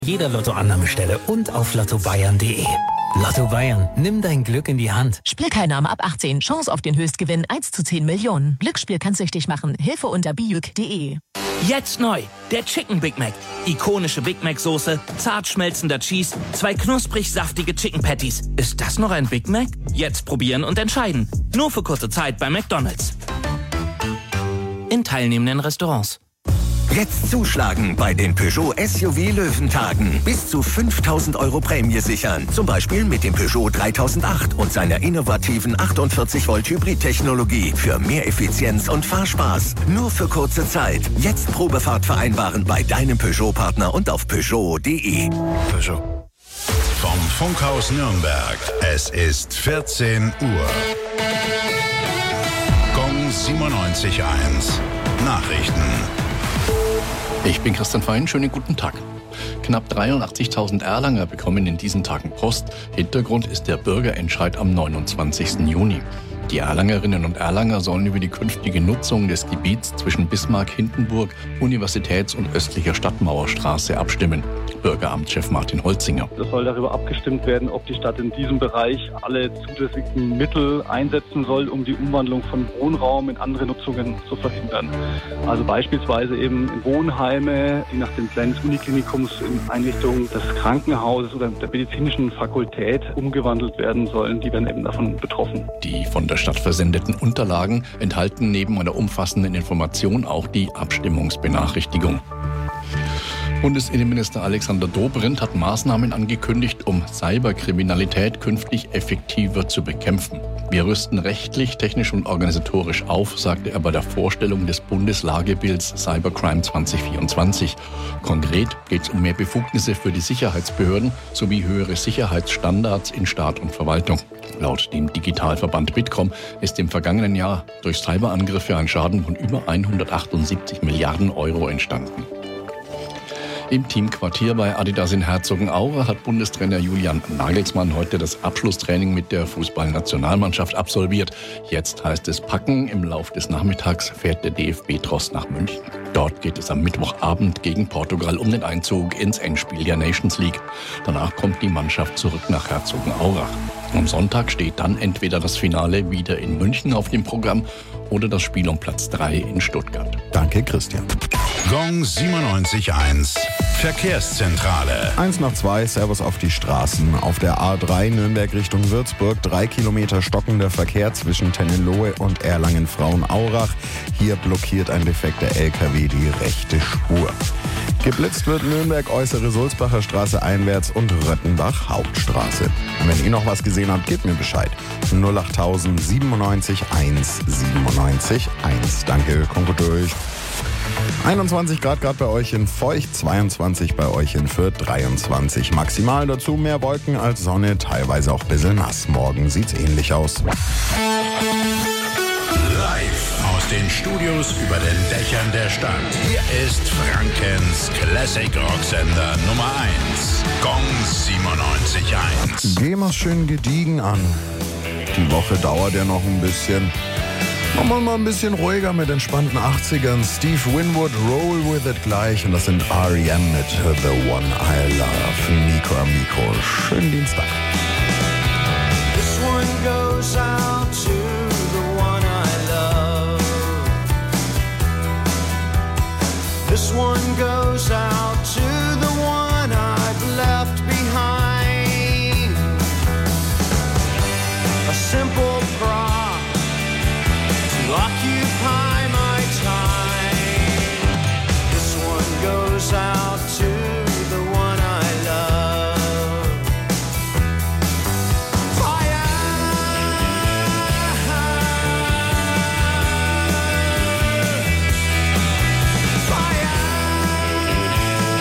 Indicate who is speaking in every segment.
Speaker 1: Jeder Lottoannahmestelle und auf lottobayern.de. Lotto Bayern, nimm dein Glück in die Hand.
Speaker 2: Spielteilnahme ab 18. Chance auf den Höchstgewinn 1:10 Millionen. Glücksspiel kann süchtig machen. Hilfe unter bijuk.de.
Speaker 3: Jetzt neu, der Chicken Big Mac. Ikonische Big Mac Soße, zart schmelzender Cheese, 2 knusprig saftige Chicken Patties. Ist das noch ein Big Mac? Jetzt probieren und entscheiden. Nur für kurze Zeit bei McDonald's. In teilnehmenden Restaurants.
Speaker 4: Jetzt zuschlagen bei den Peugeot SUV Löwentagen. Bis zu 5.000 € Prämie sichern. Zum Beispiel mit dem Peugeot 3008 und seiner innovativen 48-Volt Hybrid-Technologie für mehr Effizienz und Fahrspaß. Nur für kurze Zeit. Jetzt Probefahrt vereinbaren bei deinem Peugeot-Partner und auf Peugeot.de.
Speaker 5: Peugeot. Vom Funkhaus Nürnberg. Es ist 14 Uhr. Gong 97.1. Nachrichten.
Speaker 6: Ich bin Christian Fein, schönen guten Tag. Knapp 83.000 Erlanger bekommen in diesen Tagen Post. Hintergrund ist der Bürgerentscheid am 29. Juni. Die Erlangerinnen und Erlanger sollen über die künftige Nutzung des Gebiets zwischen Bismarck, Hindenburg, Universitäts- und östlicher Stadtmauerstraße abstimmen. Bürgeramtschef Martin Holzinger.
Speaker 7: Es soll darüber abgestimmt werden, ob die Stadt in diesem Bereich alle zusätzlichen Mittel einsetzen soll, um die Umwandlung von Wohnraum in andere Nutzungen zu verhindern. Also beispielsweise eben in Wohnheime, die nach den Plänen des Uniklinikums in Einrichtung des Krankenhauses oder der medizinischen Fakultät umgewandelt werden sollen. Die werden eben davon betroffen.
Speaker 6: Die von der Stadt versendeten Unterlagen enthalten neben einer umfassenden Information auch die Abstimmungsbenachrichtigung. Bundesinnenminister Alexander Dobrindt hat Maßnahmen angekündigt, um Cyberkriminalität künftig effektiver zu bekämpfen. Wir rüsten rechtlich, technisch und organisatorisch auf, sagte er bei der Vorstellung des Bundeslagebilds Cybercrime 2024. Konkret geht es um mehr Befugnisse für die Sicherheitsbehörden sowie höhere Sicherheitsstandards in Staat und Verwaltung. Laut dem Digitalverband Bitkom ist im vergangenen Jahr durch Cyberangriffe ein Schaden von über 178 Milliarden € entstanden. Im Teamquartier bei Adidas in Herzogenaurach hat Bundestrainer Julian Nagelsmann heute das Abschlusstraining mit der Fußballnationalmannschaft absolviert. Jetzt heißt es packen. Im Lauf des Nachmittags fährt der DFB-Tross nach München. Dort geht es am Mittwochabend gegen Portugal um den Einzug ins Endspiel der Nations League. Danach kommt die Mannschaft zurück nach Herzogenaurach. Am Sonntag steht dann entweder das Finale wieder in München auf dem Programm oder das Spiel um Platz 3 in Stuttgart.
Speaker 5: Danke, Christian. Gong 97.1. Verkehrszentrale.
Speaker 8: 1 nach 2, Servus auf die Straßen. Auf der A3 Nürnberg Richtung Würzburg 3 Kilometer stockender Verkehr zwischen Tennenlohe und Erlangen-Frauenaurach. Hier blockiert ein defekter LKW die rechte Spur. Geblitzt wird Nürnberg Äußere Sulzbacher Straße einwärts und Röttenbach Hauptstraße. Und wenn ihr noch was gesehen habt, gebt mir Bescheid. 08000 97 1 97 1. Danke, kommt gut durch. 21 Grad gerade bei euch in Feucht, 22 bei euch in Fürth, 23 maximal. Dazu mehr Wolken als Sonne, teilweise auch ein bisschen nass. Morgen sieht's ähnlich aus.
Speaker 5: Live aus den Studios über den Dächern der Stadt. Hier ist Frankens Classic Rocksender Nummer 1. Gong 97.1.
Speaker 8: Gehen wir's schön gediegen an. Die Woche dauert ja noch ein bisschen. Machen wir mal ein bisschen ruhiger mit entspannten 80ern. Steve Winwood, Roll With It gleich. Und das sind R.E.M. mit The One I Love. Nico Amico. Schönen Dienstag.
Speaker 9: This one goes out to the one I love. This one goes out to the one I've left behind. A simple prop occupy my time. This one goes out to the one I love. Fire! Fire!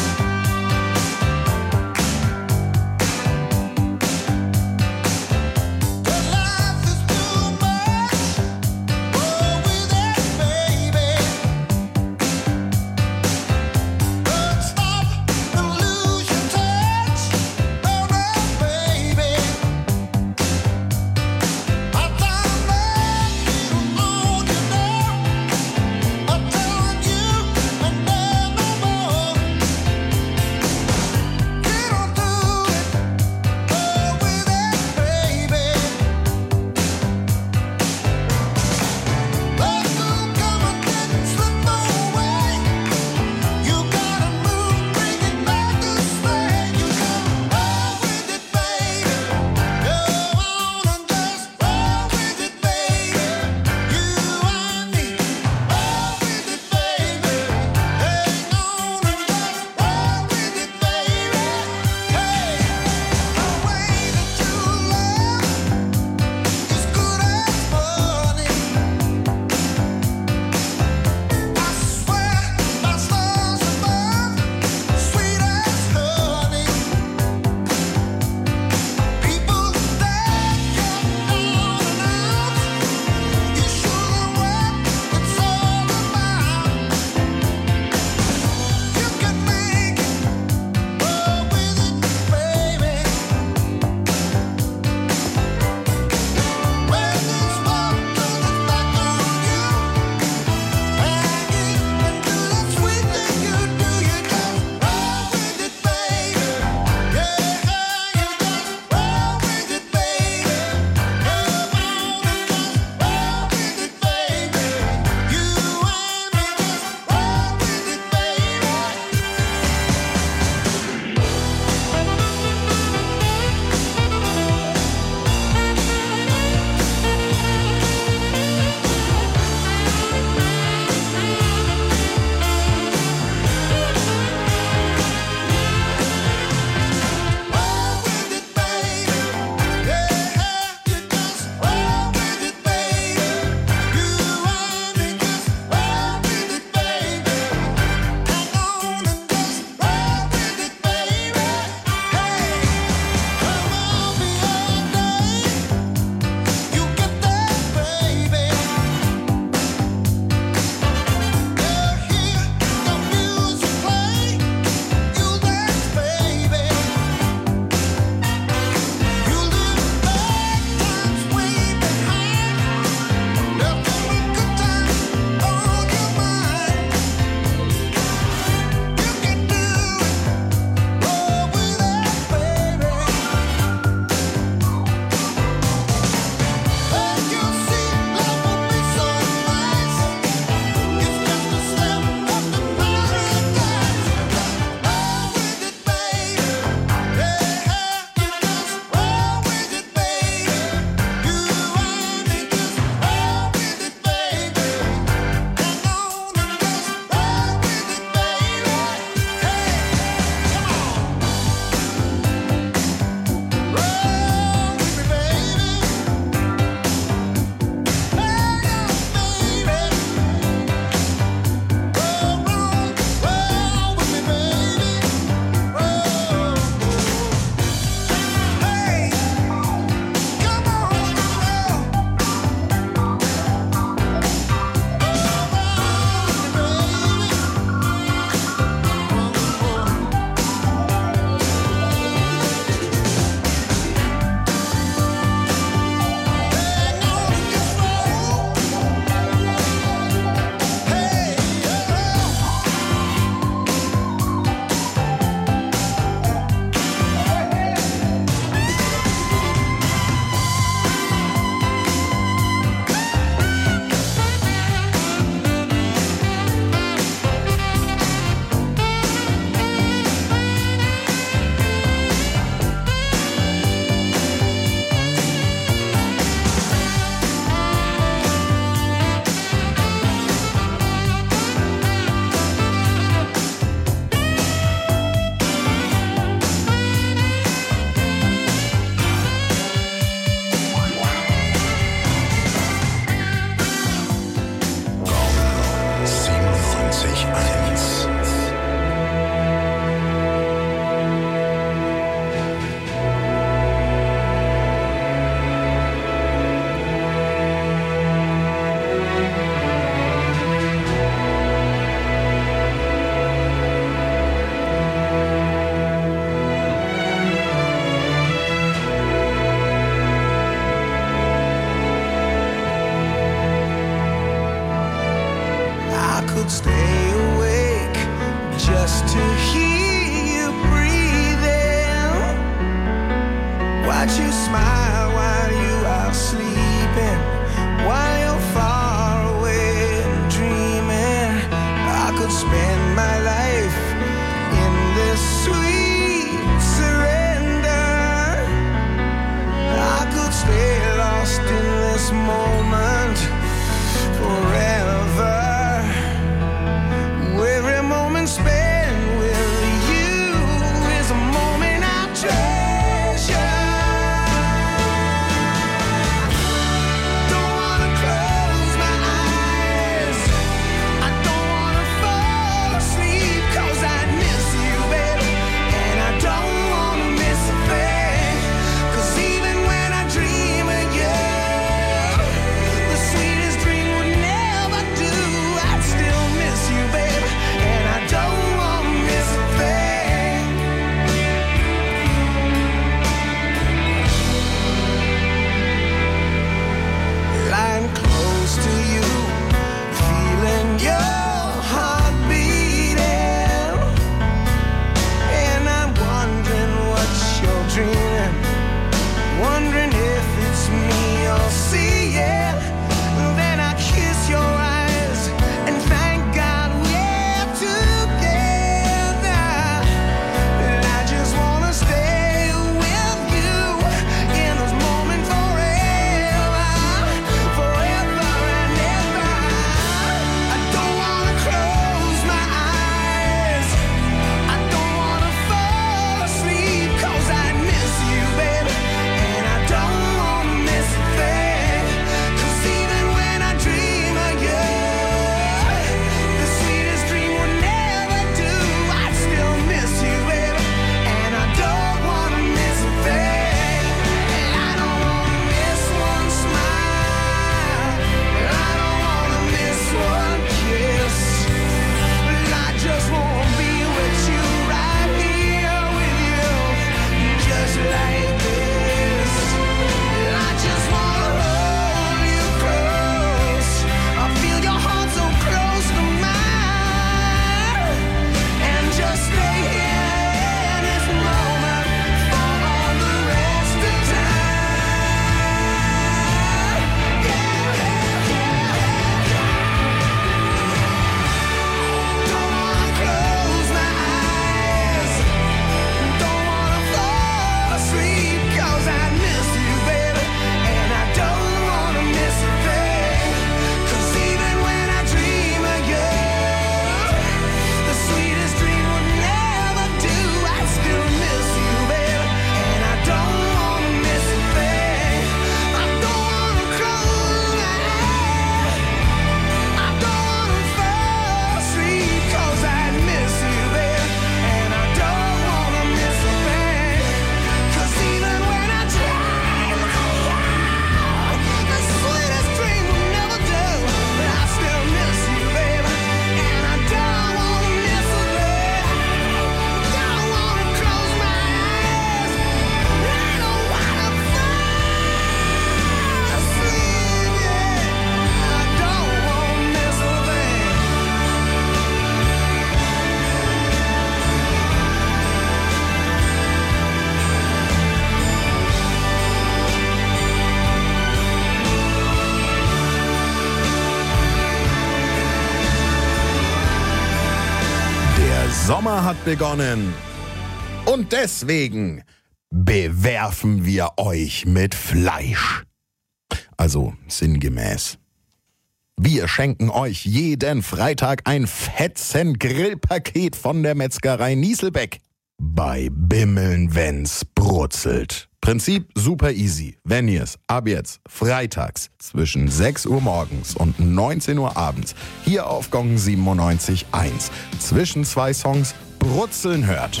Speaker 8: Sommer hat begonnen. Und deswegen bewerfen wir euch mit Fleisch. Also sinngemäß. Wir schenken euch jeden Freitag ein Fetzen-Grillpaket von der Metzgerei Nieselbeck. Bei Bimmeln, wenn's brutzelt. Prinzip super easy. Wenn ihr's ab jetzt freitags zwischen 6 Uhr morgens und 19 Uhr abends hier auf Gong 97.1 zwischen 2 Songs brutzeln hört,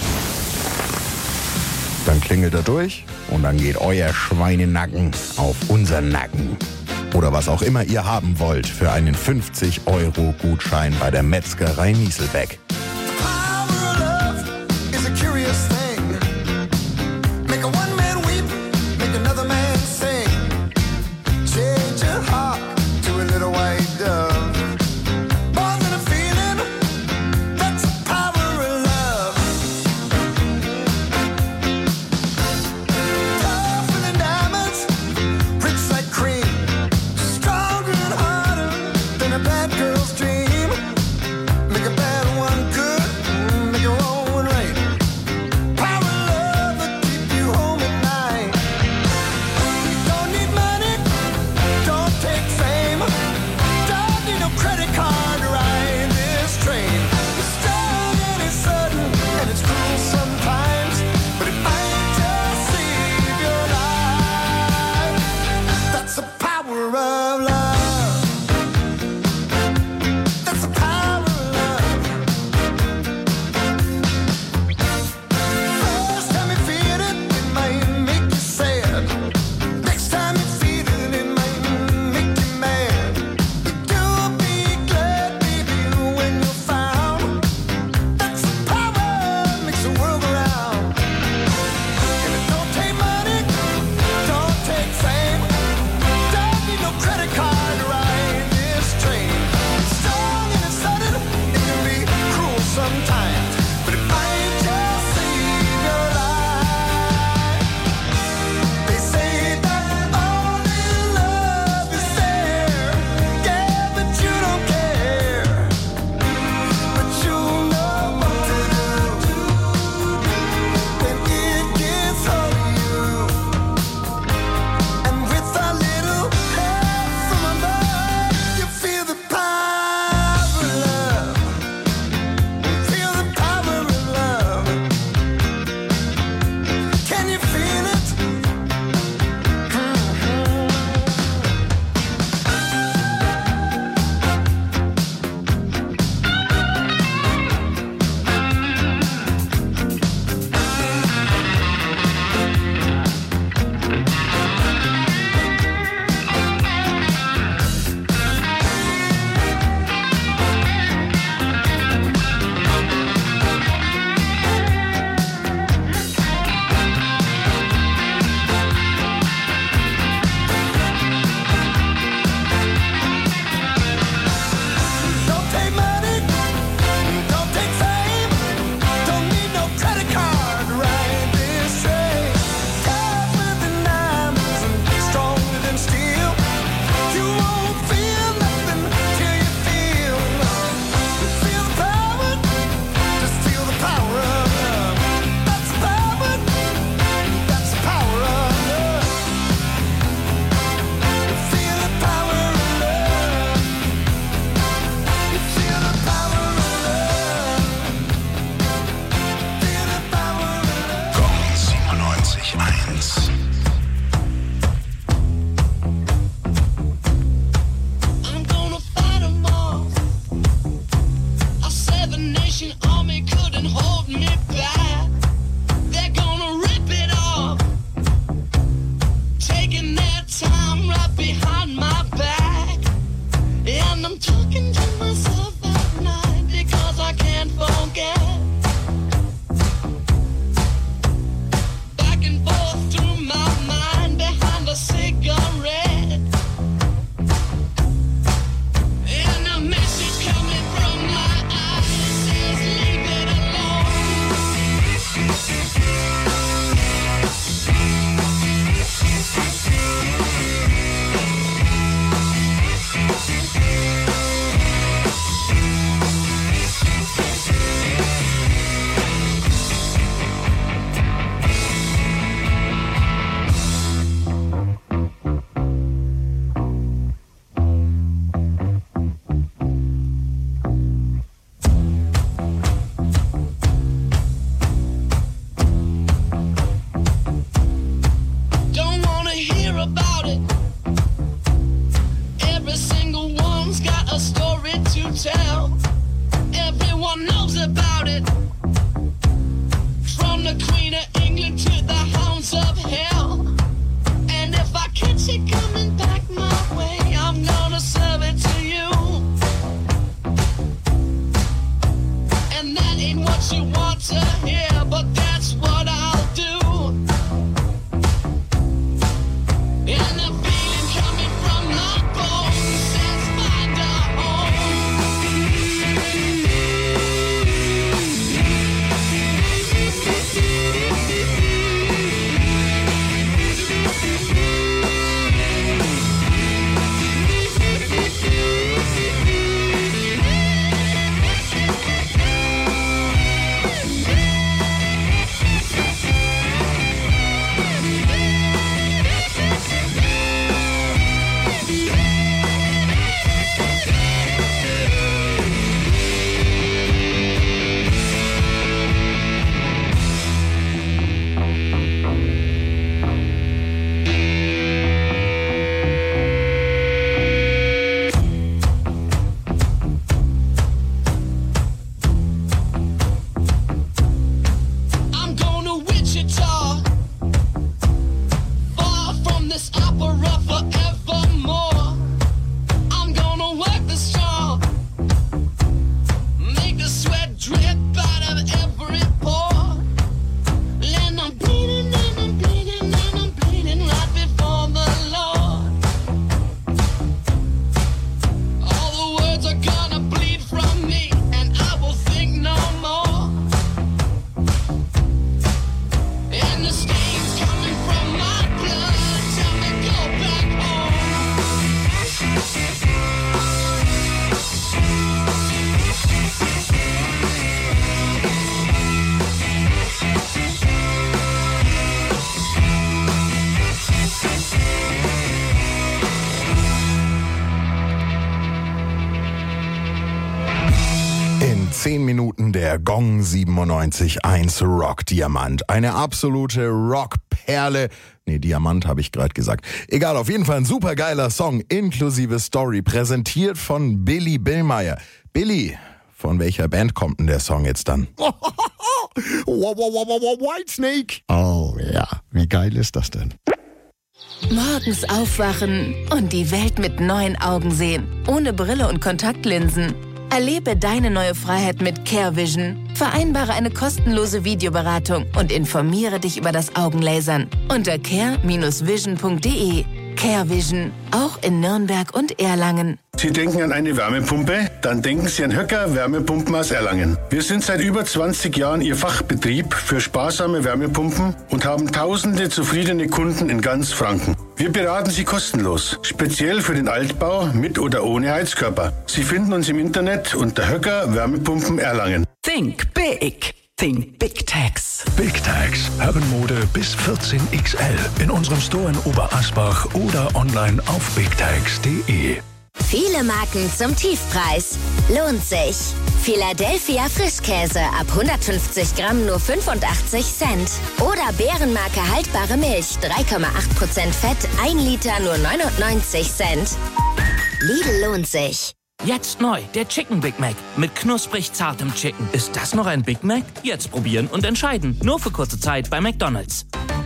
Speaker 8: dann klingelt er durch und dann geht euer Schweinenacken auf unseren Nacken. Oder was auch immer ihr haben wollt für einen 50-Euro-Gutschein bei der Metzgerei Nieselbeck.
Speaker 9: Bad girl's dream, make a bad one what you want to hear, but that's what I'll do. And the feeling coming from my bones says find a
Speaker 8: In 10 Minuten der Gong 97.1 Rock Diamant. Eine absolute Rockperle. Nee, Diamant habe ich gerade gesagt. Egal, auf jeden Fall ein supergeiler Song inklusive Story, präsentiert von Billy Billmeyer. Billy, von welcher Band kommt denn der Song jetzt dann? Whitesnake.
Speaker 10: Oh ja, wie geil ist das denn?
Speaker 2: Morgens aufwachen und die Welt mit neuen Augen sehen. Ohne Brille und Kontaktlinsen. Erlebe deine neue Freiheit mit CareVision. Vereinbare eine kostenlose Videoberatung und informiere dich über das Augenlasern unter care-vision.de. CareVision, auch in Nürnberg und Erlangen.
Speaker 11: Sie denken an eine Wärmepumpe? Dann denken Sie an Höcker Wärmepumpen aus Erlangen. Wir sind seit über 20 Jahren Ihr Fachbetrieb für sparsame Wärmepumpen und haben tausende zufriedene Kunden in ganz Franken. Wir beraten Sie kostenlos, speziell für den Altbau mit oder ohne Heizkörper. Sie finden uns im Internet unter Höcker Wärmepumpen Erlangen.
Speaker 12: Think big. Think Big Tax.
Speaker 13: Big Tax. Herrenmode bis 14XL. In unserem Store in Oberasbach oder online auf bigtax.de.
Speaker 14: Viele Marken zum Tiefpreis. Lohnt sich. Philadelphia Frischkäse ab 150 Gramm nur 85 Cent. Oder Bärenmarke haltbare Milch 3,8% Fett, 1 Liter nur 99 Cent. Lidl lohnt sich.
Speaker 3: Jetzt neu, der Chicken Big Mac mit knusprig zartem Chicken. Ist das noch ein Big Mac? Jetzt probieren und entscheiden. Nur für kurze Zeit bei McDonald's.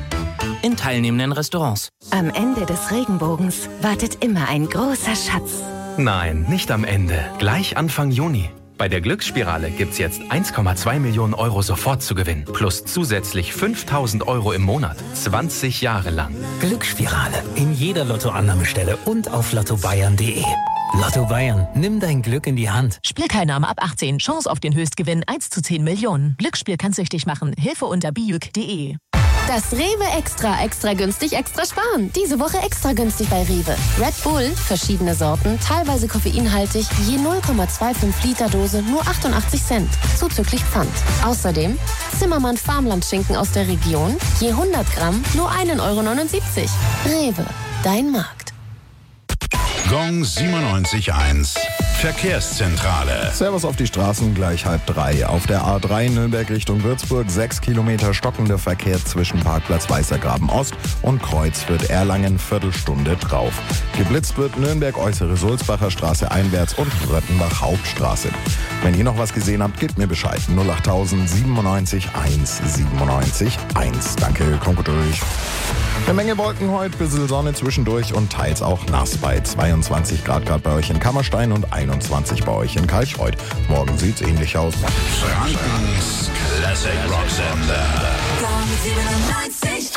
Speaker 3: In teilnehmenden Restaurants.
Speaker 15: Am Ende des Regenbogens wartet immer ein großer Schatz.
Speaker 16: Nein, nicht am Ende. Gleich Anfang Juni. Bei der Glücksspirale gibt's jetzt 1,2 Millionen Euro sofort zu gewinnen. Plus zusätzlich 5.000 Euro im Monat. 20 Jahre lang.
Speaker 1: Glücksspirale. In jeder Lottoannahmestelle und auf lottobayern.de. Lotto Bayern, nimm dein Glück in die Hand.
Speaker 2: Spielteilnahme ab 18. Chance auf den Höchstgewinn 1 zu 10 Millionen. Glücksspiel kann süchtig machen. Hilfe unter biuk.de.
Speaker 15: Das Rewe extra günstig, extra sparen. Diese Woche extra günstig bei Rewe. Red Bull, verschiedene Sorten, teilweise koffeinhaltig, je 0,25 Liter Dose, nur 88 Cent. Zuzüglich Pfand. Außerdem Zimmermann Farmlandschinken aus der Region, je 100 Gramm, nur 1,79 Euro. Rewe, dein Markt.
Speaker 5: Gong 97.1 Verkehrszentrale.
Speaker 8: Servus auf die Straßen, gleich 2:30. Auf der A3 Nürnberg Richtung Würzburg 6 Kilometer stockender Verkehr zwischen Parkplatz Weißergraben Ost und Kreuzfürth Erlangen, Viertelstunde drauf. Geblitzt wird Nürnberg Äußere Sulzbacher Straße einwärts und Röttenbach Hauptstraße. Wenn ihr noch was gesehen habt, gebt mir Bescheid. 08000 97 1 97 1. Danke, kommt gut durch. Eine Menge Wolken heute, bisschen Sonne zwischendurch und teils auch nass bei 22 Grad gerade bei euch in Kammerstein und 21 bei euch in Kaltschreuth. Morgen sieht's ähnlich aus.
Speaker 5: Frankens Classic Rocksender.
Speaker 9: Gong 97.1.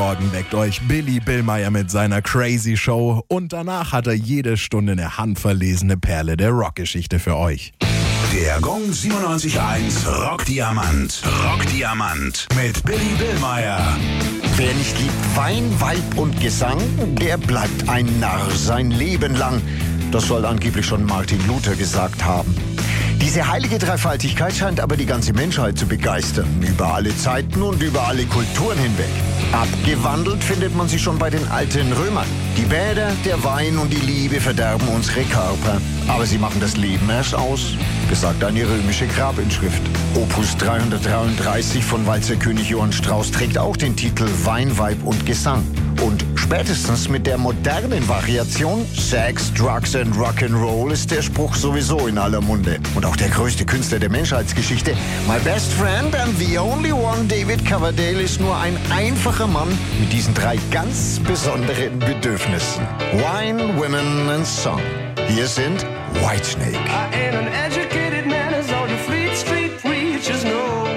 Speaker 8: Morgen weckt euch Billy Billmeyer mit seiner Crazy Show und danach hat er jede Stunde eine handverlesene Perle der Rockgeschichte für euch.
Speaker 5: Der Gong 97.1 Rockdiamant. Rockdiamant mit Billy Billmeyer.
Speaker 10: Wer nicht liebt Wein, Weib und Gesang, der bleibt ein Narr sein Leben lang. Das soll angeblich schon Martin Luther gesagt haben. Diese heilige Dreifaltigkeit scheint aber die ganze Menschheit zu begeistern, über alle Zeiten und über alle Kulturen hinweg. Abgewandelt findet man sie schon bei den alten Römern. Die Bäder, der Wein und die Liebe verderben unsere Körper, aber sie machen das Leben erst aus, besagt eine römische Grabinschrift. Opus 333 von Walzerkönig Johann Strauss trägt auch den Titel Wein, Weib und Gesang. Und spätestens mit der modernen Variation Sex, Drugs and Rock'n'Roll ist der Spruch sowieso in aller Munde. Und auch der größte Künstler der Menschheitsgeschichte, My best friend and the only one, David Coverdale, ist nur ein einfacher Mann mit diesen 3 ganz besonderen Bedürfnissen. Wine, Women and Song. Hier sind Whitesnake.
Speaker 9: I ain't an educated man as all the Fleet Street preachers know.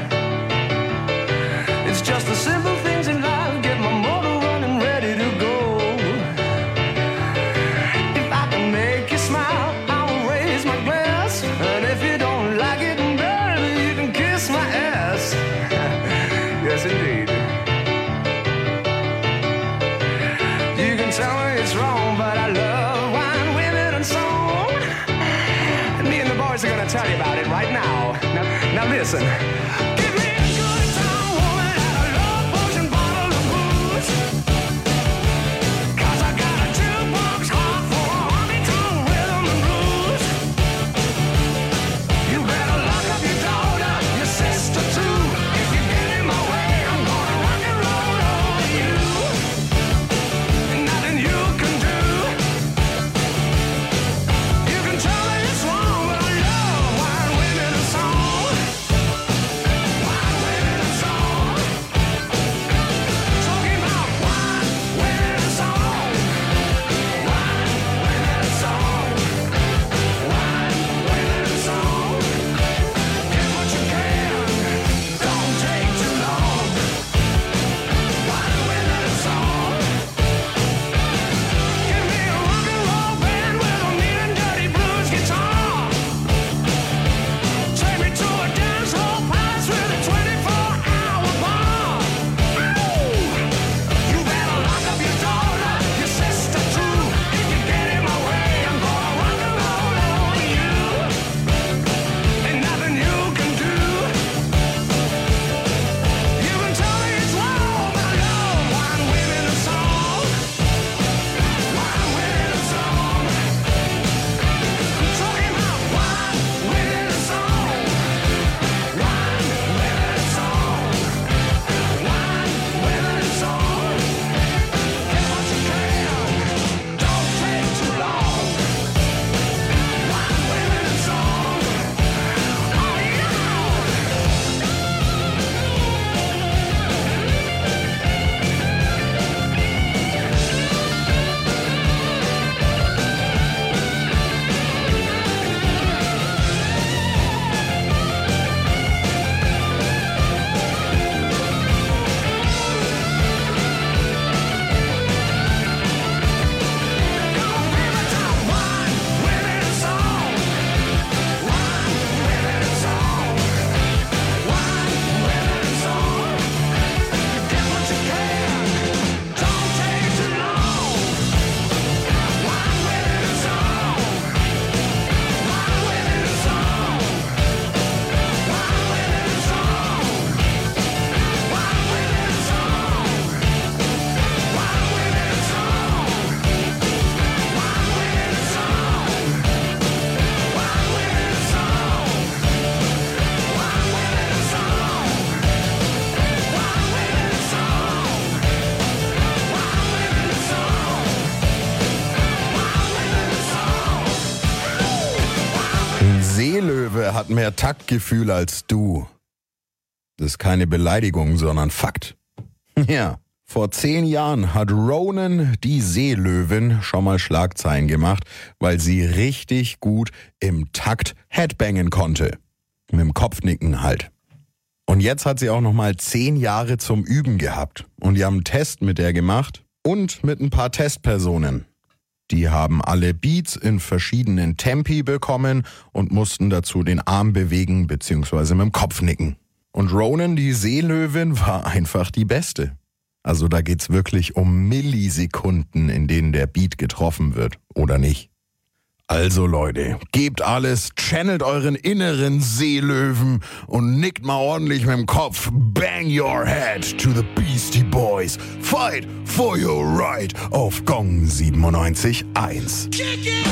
Speaker 9: It's just the simple things in life get my motor running ready to go. If I can make you smile, I will raise my glass. And if you don't like it, baby, you can kiss my ass. Yes, indeed. You can tell me it's wrong, but I love wine, women, and song. And me and the boys are gonna tell you about it right now. Now listen. Give me a good time, woman, and a love potion bottle of booze. 'Cause I got a jukebox heart for a honky-tonk rhythm and blues. You better lock up your daughter, your sister too. If you get in my way, I'm gonna rock and roll over you. Nothing you can do. You can tell me it's wrong, but I love wine, women, and song. Wine, women, and song. Talking about wine, women, and song. Wine, women, and song. Wine, women, and song. Get what you can. Don't take too long. Wine, women, and song. Give me a rock and roll band with a mean and dirty blues guitar. Take me to a dance hall palace with a 24-hour bar. You better lock up your daughter, your sister too. If you get in my way, I'm gonna rock and roll over you. Ain't nothing you can do. You can tell me it's wrong, but I love wine, women, and song. Wine, women, and song. I'm talking about wine, women, and song. Wine, women, and song. Wine, women, and song. Get what you can. Don't take too long. Wine, women, and song. Oh yeah.
Speaker 8: Ein Seelöwe hat mehr Taktgefühl als du. Das ist keine Beleidigung, sondern Fakt. Ja, vor 10 Jahren hat Ronan, die Seelöwin, schon mal Schlagzeilen gemacht, weil sie richtig gut im Takt Headbangen konnte. Mit dem Kopfnicken halt. Und jetzt hat sie auch nochmal 10 Jahre zum Üben gehabt. Und die haben einen Test mit der gemacht und mit ein paar Testpersonen. Die haben alle Beats in verschiedenen Tempi bekommen und mussten dazu den Arm bewegen bzw. mit dem Kopf nicken. Und Ronan, die Seelöwin, war einfach die Beste. Also da geht's wirklich um Millisekunden, in denen der Beat getroffen wird, oder nicht? Also Leute, gebt alles, channelt euren inneren Seelöwen und nickt mal ordentlich mit dem Kopf. Bang your head to the Beastie Boys. Fight for your right auf Gong 97.1.
Speaker 9: Kick it!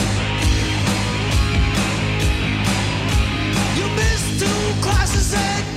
Speaker 9: Classes and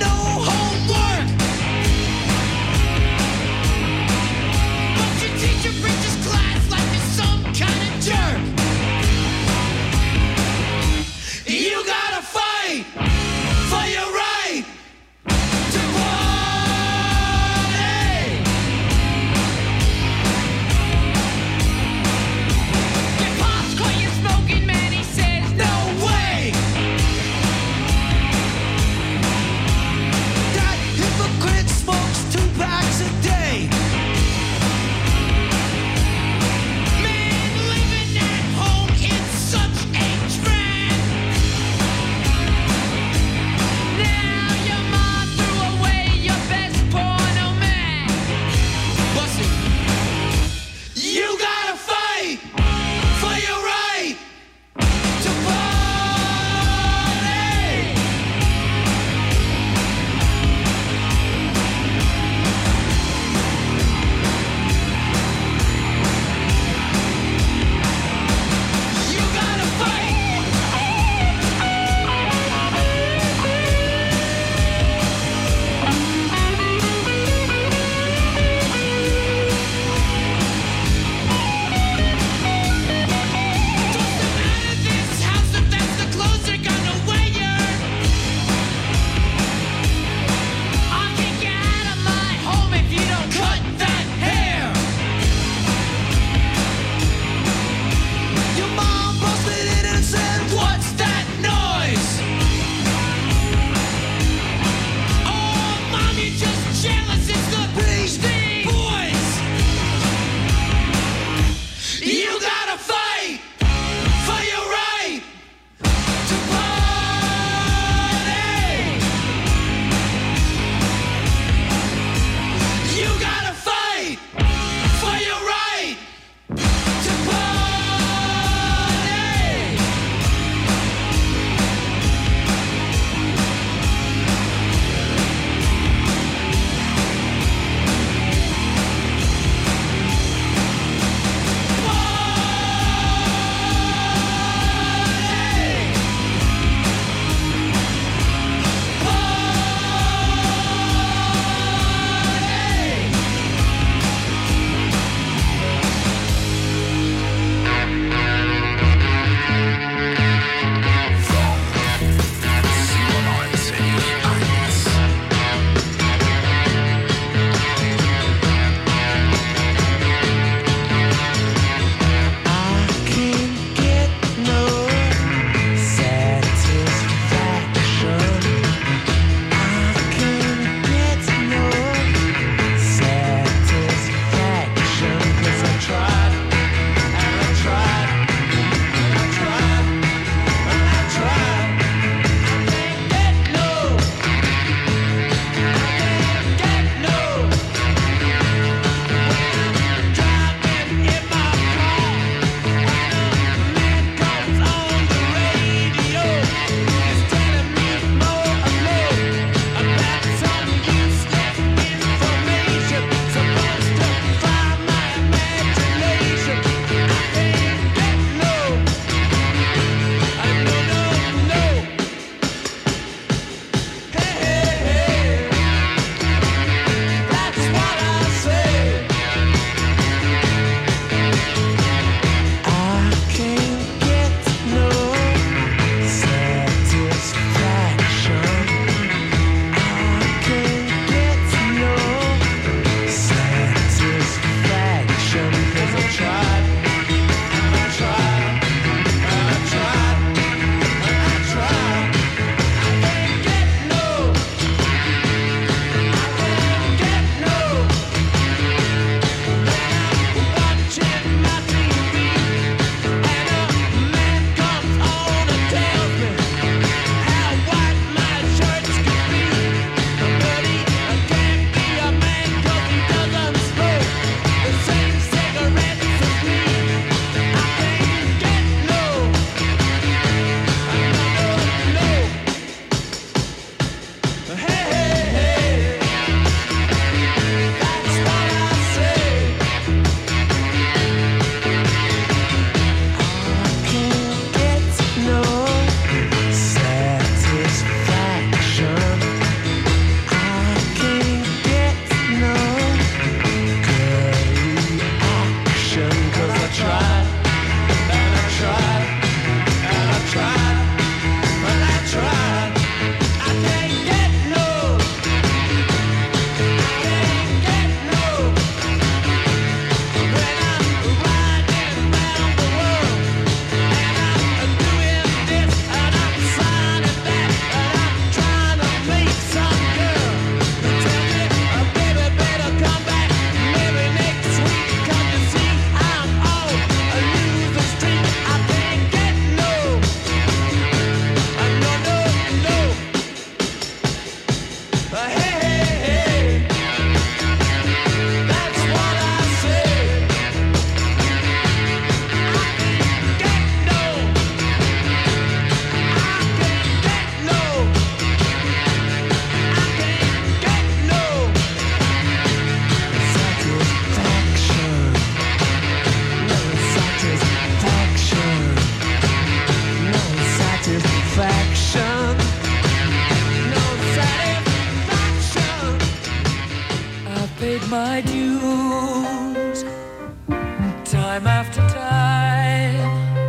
Speaker 9: my dues, time after time.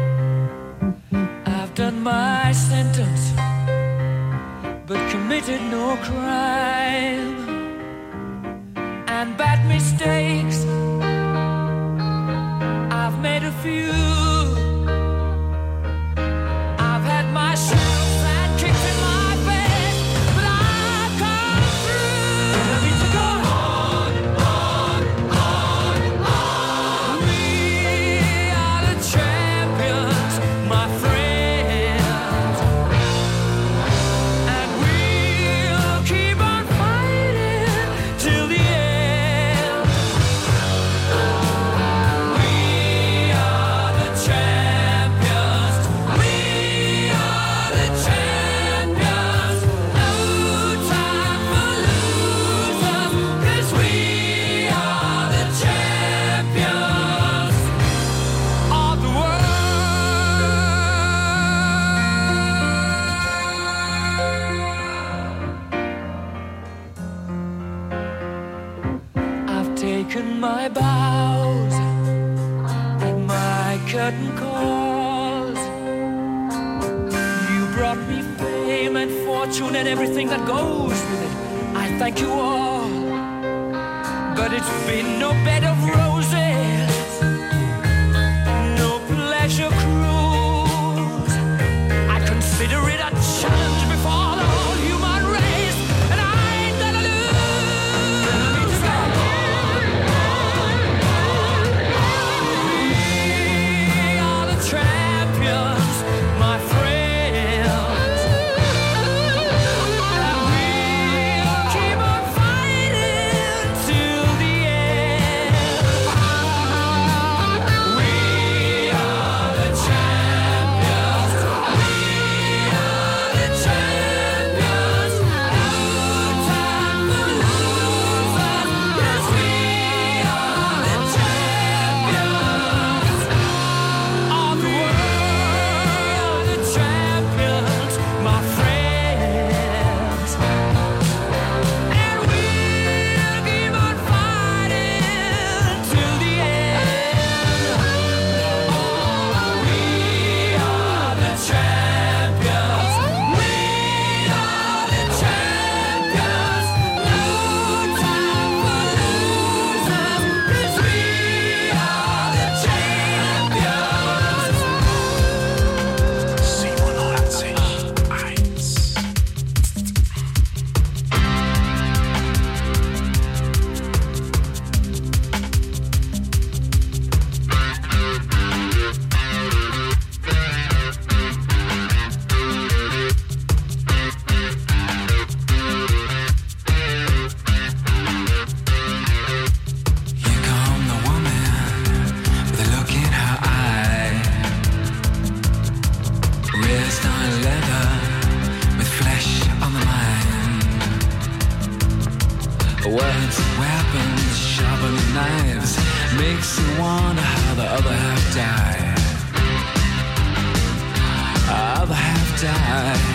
Speaker 9: I've done my sentence, but committed no crime. And bad mistakes, I've made a few. I've had my share of bad kicks in my face, but I've come through. I need to go on. We are the champions, my friends, and we'll keep on fighting till the end. We are the champions. We are the champions. No time for losers, 'cause we are the champions of the world. I've taken my bows and my curtain calls. You brought me fame and fortune and everything that goes with it. I thank you all, but it's been no bed of roses, no pleasure cruise. I consider it a challenge before the whole human race, and I ain't gonna lose. We are the champions, my friends, and we'll keep on fighting till the end. We are the champions. We are the champions. No time for losers, 'cause we are the champions of the world. The champions, my friends, and we'll keep on fighting till the end. We are the champions. We are the champions. No time for losers, 'cause we are the champions.
Speaker 5: 97.1.
Speaker 9: Here come the woman with a look in her eye. Wrist on leather with flesh on the mind. Words, weapons, sharpening knives, makes you wonder how the other half died. Other half died.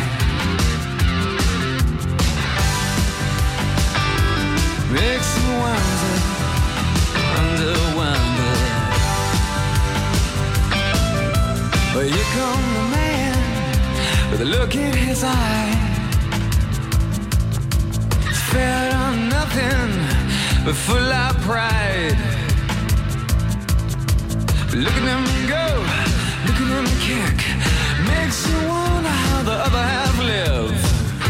Speaker 9: Makes you wonder. But here come the man with a look in his eye. Fed on nothing but full of pride. Look at him go, look at him kick. Makes you wonder how the other half lives.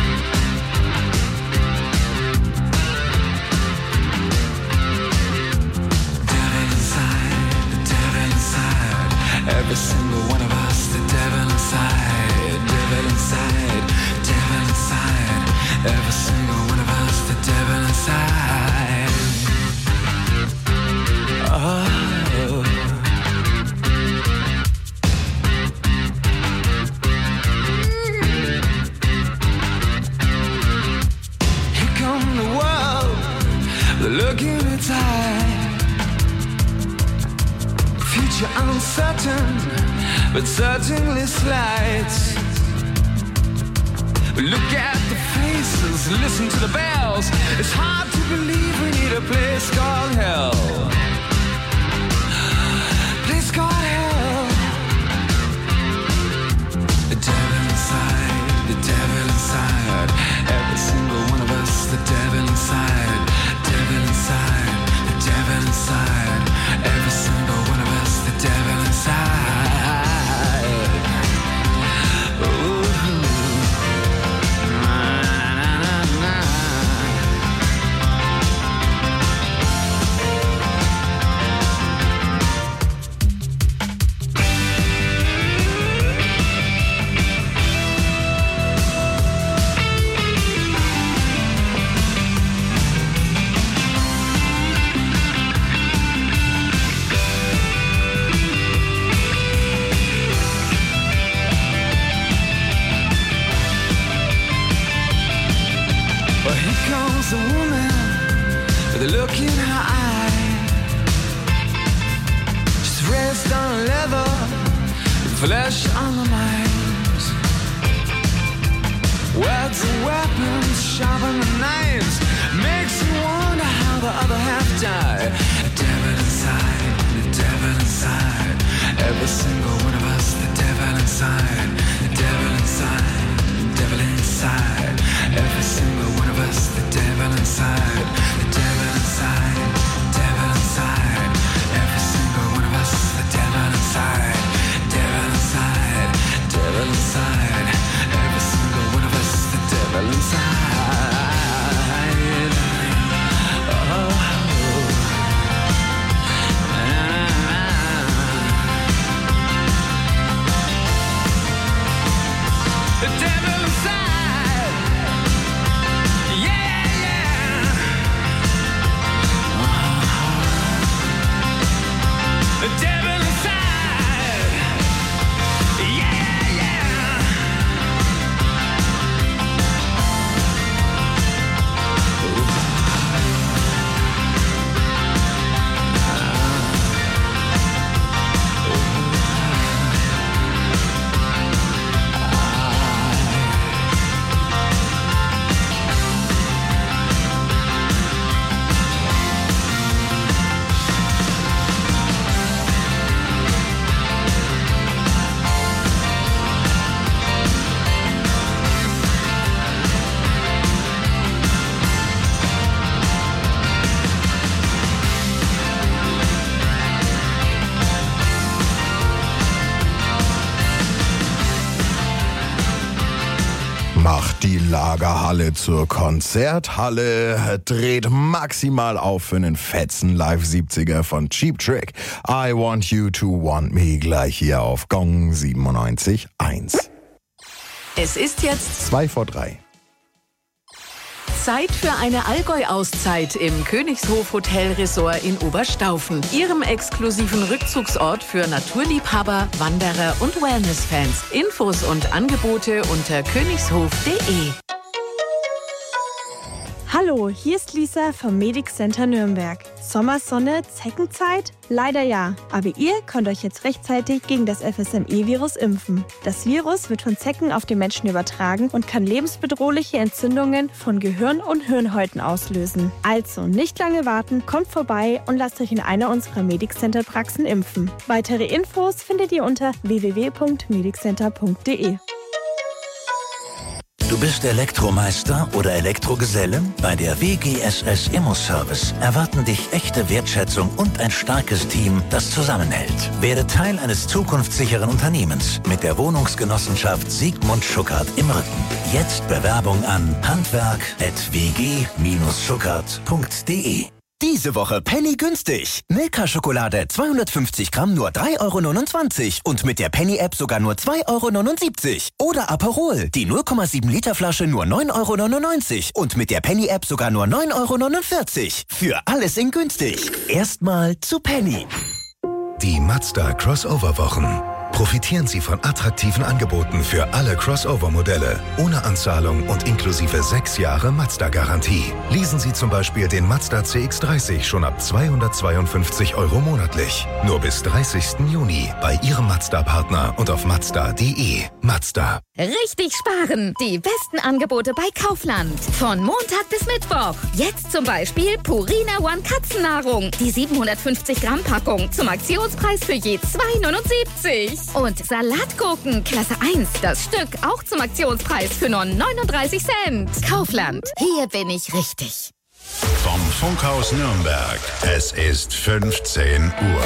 Speaker 9: Every single one of us, the devil inside, devil inside, devil inside. Every single one of us, the devil inside. Oh. Here come the world, the look in its eye. Future uncertain, but certainly slight. Look at the faces, listen to the bells. It's hard to believe we need a place called hell. Place called hell. The devil inside, the devil inside. Every single one of us, the devil inside. Devil inside, the devil inside. Every single one of us, the devil inside. Ooh. A woman with a look in her eye. She's raised on leather, flesh on the mind. Words and weapons, sharpen the knives. Makes you wonder how the other half died. The devil inside, the devil inside. Every single one of us, the devil inside. The devil inside, the devil inside. Every single one of us, the devil inside. The devil inside, devil inside. Every single one of us, the devil inside. Devil inside, devil inside. Every single one of us, the devil inside. Oh. The devil inside. Yeah, yeah. The devil inside. Yeah, yeah.
Speaker 8: Macht die Lagerhalle zur Konzerthalle, dreht maximal auf für einen fetzen Live-70er von Cheap Trick. I Want You to Want Me, gleich hier auf Gong 97.1.
Speaker 17: Es ist jetzt
Speaker 8: 2:03.
Speaker 17: Zeit für eine Allgäu-Auszeit im Königshof Hotel Resort in Oberstaufen. Ihrem exklusiven Rückzugsort für Naturliebhaber, Wanderer und Wellness-Fans. Infos und Angebote unter königshof.de.
Speaker 18: Hallo, hier ist Lisa vom Medic Center Nürnberg. Sommersonne, Zeckenzeit? Leider ja, aber ihr könnt euch jetzt rechtzeitig gegen das FSME-Virus impfen. Das Virus wird von Zecken auf den Menschen übertragen und kann lebensbedrohliche Entzündungen von Gehirn und Hirnhäuten auslösen. Also nicht lange warten, kommt vorbei und lasst euch in einer unserer Medic Center Praxen impfen. Weitere Infos findet ihr unter www.mediccenter.de.
Speaker 19: Du bist Elektromeister oder Elektrogeselle? Bei der WGSS Immo-Service erwarten dich echte Wertschätzung und ein starkes Team, das zusammenhält. Werde Teil eines zukunftssicheren Unternehmens mit der Wohnungsgenossenschaft Sigmund Schuckert im Rücken. Jetzt Bewerbung an handwerk@wg-schuckert.de.
Speaker 20: Diese Woche Penny günstig. Milka-Schokolade 250 Gramm nur 3,29 € und mit der Penny-App sogar nur 2,79 € Oder Aperol, die 0,7 Liter Flasche nur 9,99 € und mit der Penny-App sogar nur 9,49 €. Für alles in günstig. Erstmal zu Penny.
Speaker 13: Die Mazda Crossover-Wochen.
Speaker 21: Profitieren Sie von attraktiven Angeboten für alle Crossover-Modelle, ohne Anzahlung und inklusive 6 Jahre Mazda-Garantie. Leasen Sie zum Beispiel den Mazda CX-30 schon ab 252 € monatlich. Nur bis 30. Juni bei Ihrem Mazda-Partner und auf Mazda.de. Mazda.
Speaker 22: Richtig sparen! Die besten Angebote bei Kaufland. Von Montag bis Mittwoch. Jetzt zum Beispiel Purina One Katzennahrung. Die 750 Gramm Packung zum Aktionspreis für je 2,79. Und Salatgurken Klasse 1. Das Stück auch zum Aktionspreis für nur 39 Cent. Kaufland. Hier bin ich richtig.
Speaker 5: Vom Funkhaus Nürnberg. Es ist 15 Uhr.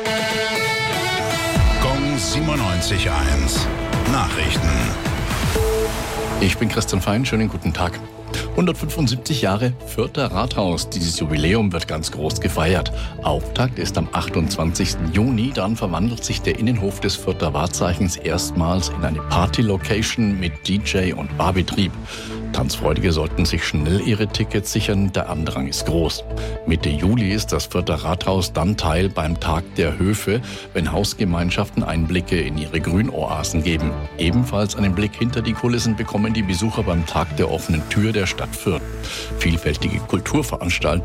Speaker 5: Gong 97.1. Nachrichten.
Speaker 6: Ich bin Christian Fein, schönen guten Tag. 175 Jahre Fürther Rathaus. Dieses Jubiläum wird ganz groß gefeiert. Auftakt ist am 28. Juni. Dann verwandelt sich der Innenhof des Fürther Wahrzeichens erstmals in eine Party-Location mit DJ- und Barbetrieb. Tanzfreudige sollten sich schnell ihre Tickets sichern, der Andrang ist groß. Mitte Juli ist das Fürther Rathaus dann Teil beim Tag der Höfe, wenn Hausgemeinschaften Einblicke in ihre Grünoasen geben. Ebenfalls einen Blick hinter die Kulissen bekommen die Besucher beim Tag der offenen Tür der Stadt Fürth. Vielfältige Kulturveranstaltungen